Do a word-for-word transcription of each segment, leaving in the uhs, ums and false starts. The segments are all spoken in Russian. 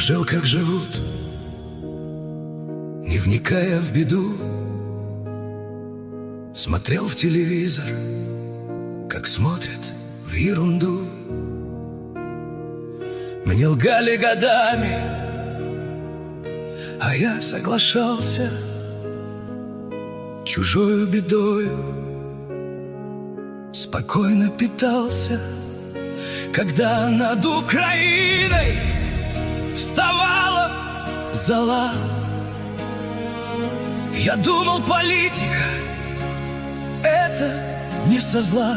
Жил, как живут, не вникая в беду. Смотрел в телевизор, как смотрят в ерунду. Мне лгали годами, а я соглашался чужою бедою. Спокойно питался, когда над Украиной вставала зола. Я думал, политика — это не со зла.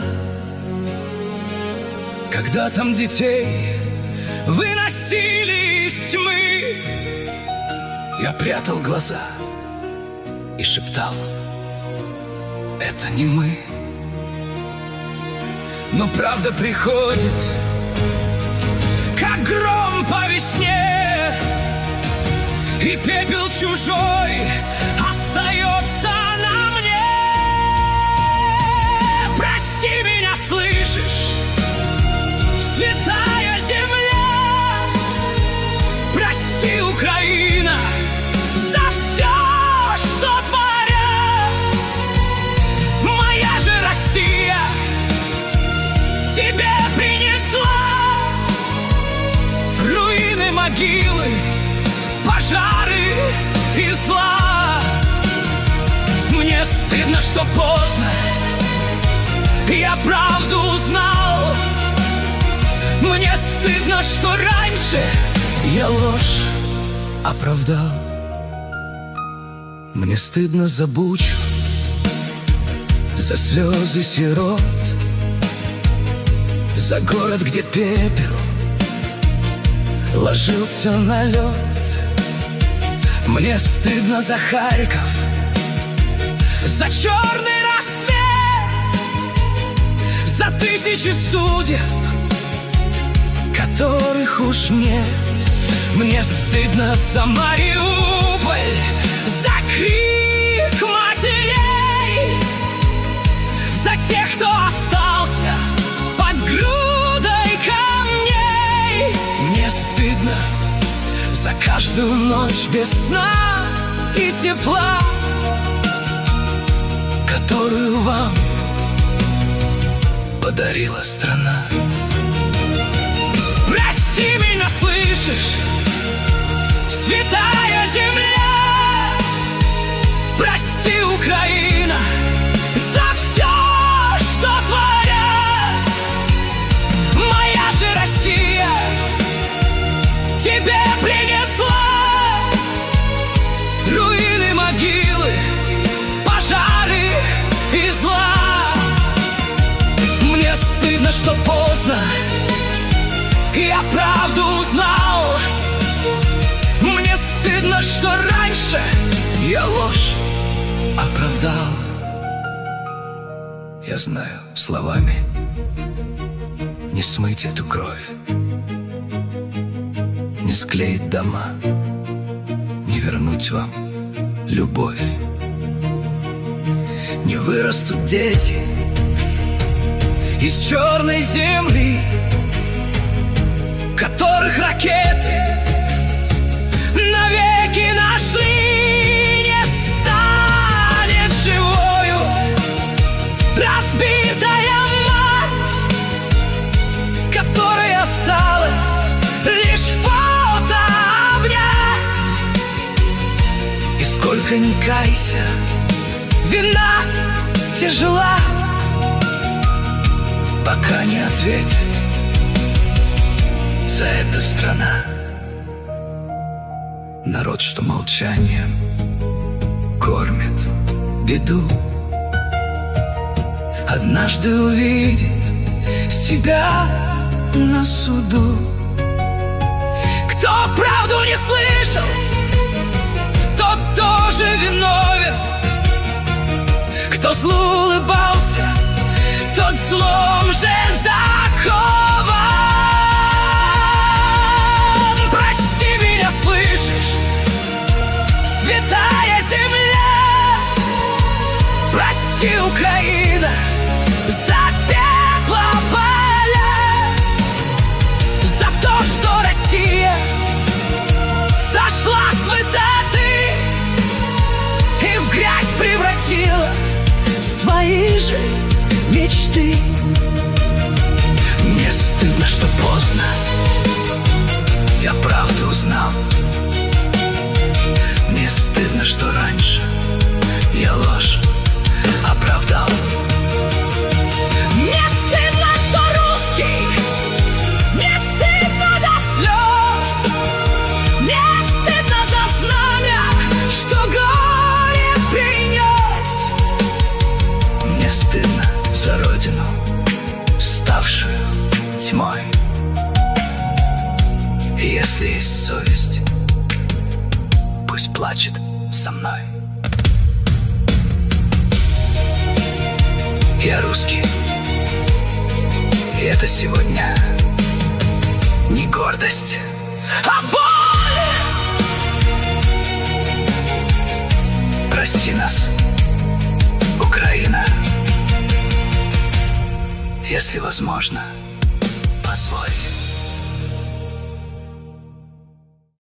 Когда там детей выносили из тьмы, я прятал глаза и шептал: это не мы. Но правда приходит, как гром по весне, и пепел чужой остается на мне. Прости меня, слышишь, святая земля, прости, Украина, за все, что творят. Моя же Россия тебе принесла руины, могилы, пожары и зла. Мне стыдно, что поздно я правду узнал. Мне стыдно, что раньше я ложь оправдал. Мне стыдно за Бучу, за слезы сирот, за город, где пепел ложился на лед. Мне стыдно за Харьков, за черный рассвет, за тысячи судеб, которых уж нет. Мне стыдно за Мариуполь, за крик матерей, за тех, кто остался под грудой камней. Мне стыдно за каждую ночь без сна и тепла, которую вам подарила страна. Прости меня, слышишь, святая земля, прости, Украина, за все, что творят. Моя же Россия тебе принесла руины, могилы, пожары и зла. Мне стыдно, что поздно я правду узнал. Мне стыдно, что раньше я ложь оправдал. Я знаю, словами не смыть эту кровь, не склеить дома, не вернуть вам любовь. Не вырастут дети из черной земли, которых ракеты навеки нашли. Не станет живою разбитая мать, которой осталось лишь фото обнять. И сколько ни кайся, вина тяжела, пока не ответит за это страна. Народ, что молчанием кормит беду, однажды увидит себя на суду. Кто правду не слышал, тот тоже виновен. Кто злу улыбался, тот злом же закован. Прости меня, слышишь, святая земля, прости, Украина, за пекло поля, за то, что Россия ближе мечты. Мне стыдно, что поздно я правду узнал. Мне стыдно, что раньше я ложь оправдал. Мне стыдно, что русский, мне стыдно до слез. Мне стыдно за знамя, что горе принес. Мне стыдно за родину, ставшую тьмой. И если есть совесть, пусть плачет со мной. Я русский, и это сегодня не гордость, а боль. Прости нас, Украина, если возможно, позволь.